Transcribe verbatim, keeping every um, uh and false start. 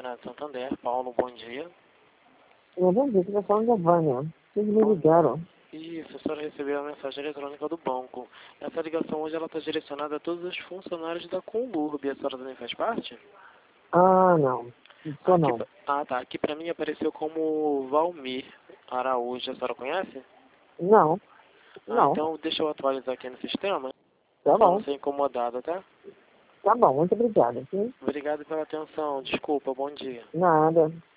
Renato Santander. Paulo, bom dia. Eu bom dia, estou falando da Vânia. Vocês me ligaram. Isso, a senhora recebeu a mensagem eletrônica do banco. Essa ligação hoje ela está direcionada a todos os funcionários da Conlurb. A senhora também faz parte? Ah, não. Sou Aqui, não. ah, tá. Aqui pra mim apareceu como Valmir Araújo. A senhora conhece? Não. Ah, Não. então deixa eu atualizar aqui no sistema. Tá Pra não bom. ser incomodada, tá? Tá bom, muito obrigada. Sim? Obrigado pela atenção. Desculpa, bom dia. Nada.